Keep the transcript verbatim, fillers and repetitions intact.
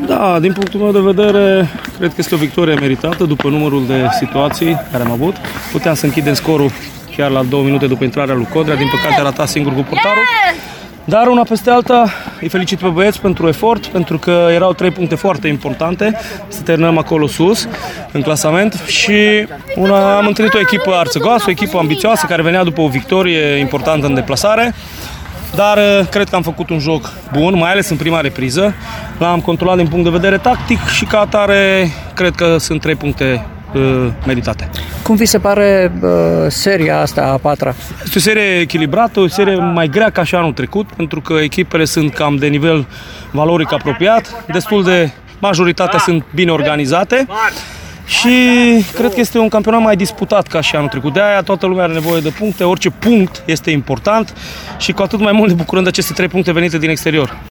Da, din punctul meu de vedere, cred că este o victorie meritată după numărul de situații care am avut. Puteam să închidem scorul chiar la două minute după intrarea lui Codrea, din păcate a ratat singur cu portarul. Dar una peste alta, îi felicit pe băieți pentru efort, pentru că erau trei puncte foarte importante, să terminăm acolo sus, în clasament. Și una, am întâlnit o echipă arțăgoasă, o echipă ambițioasă, care venea după o victorie importantă în deplasare. Dar cred că am făcut un joc bun, mai ales în prima repriză. L-am controlat din punct de vedere tactic și ca atare cred că sunt trei puncte uh, meritate. Cum vi se pare uh, seria asta a patra? Este o serie echilibrată, o serie mai grea ca și anul trecut, pentru că echipele sunt cam de nivel valoric apropiat, destul de majoritatea sunt bine organizate. Și cred că este un campionat mai disputat ca și anul trecut. De aia toată lumea are nevoie de puncte, orice punct este important și cu atât mai mult ne bucurăm de aceste trei puncte venite din exterior.